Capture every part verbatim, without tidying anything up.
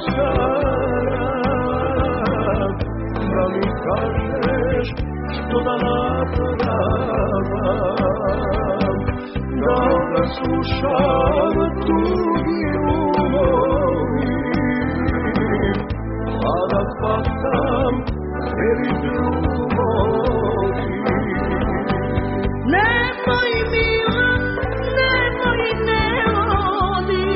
staram, da mi kažeš što da napravam, da ga slušam tugi umorim, a da hvatam tebi ljubovi. Nemoj mila, nemoj ne odi,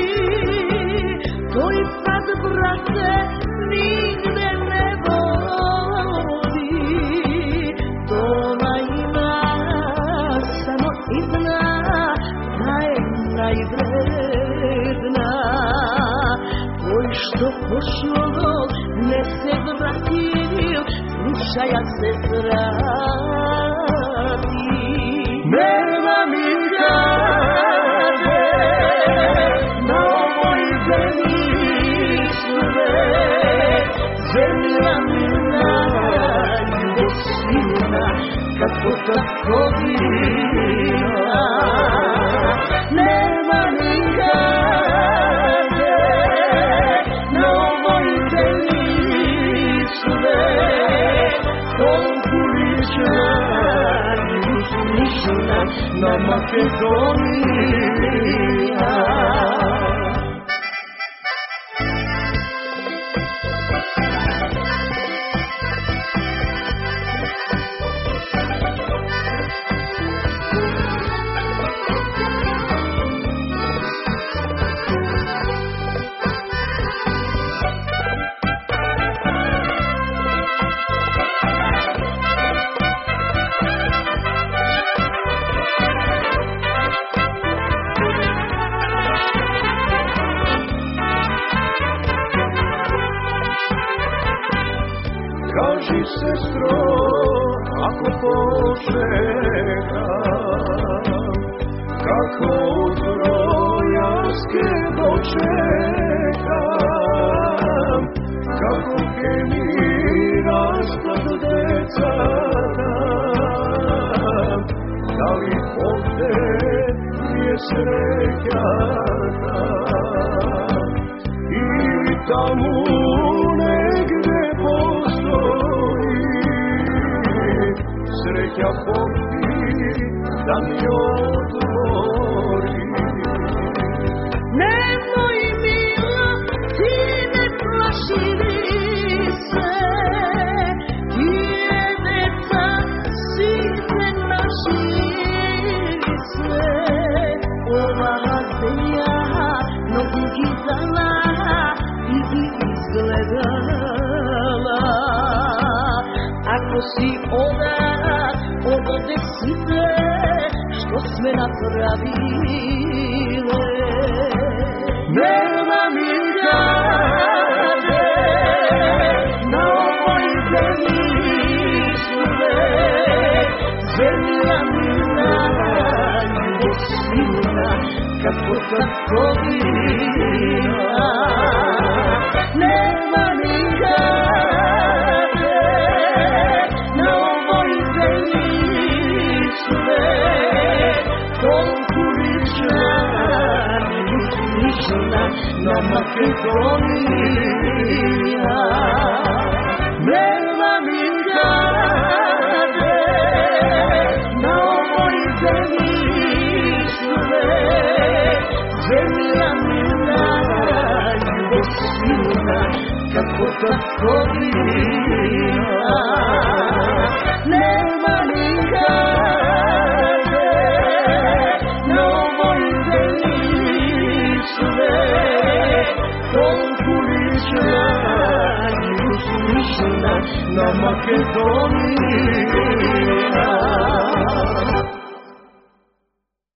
tvoj sad brate nigde ne vodi, to ona ima samo jedna, da je najvredna, tvoj što pošlo ne se vratil, slušaja se zrati. Nema mi kaže na ovoj zemlji sve, zemlja mi najljubosina, kako tako vina. Nema mi kaže na ovoj zemlji sve, koliko lična na Makedonija. Kaži sestro, ako počekam, kako od Trojanske dočekam, kako mi rasklad deca dam, da li ovde je sreća tam, ili tamo negde postoji sreća Bogi da mi odvori. Nemoj mila, ti ne plaširi se, ti je deca, sine naši sve. Ova zemlja mnogo gizala i bi izgledala, ako si ona od desite što sme napravile. Nema mi kaže na ovoj zemlji sve, zemlja mi najljubosina, kako tako vina. Nema mi kaže na ovoj zemlji sve, koliko lična na Makedonija. Nema mi kaže na ovoj zemlji sve, zemlja mi najljubosina, kako tako vina. Nema mi kaže na ovoj zemlji sve, koliko lična na Makedoniji.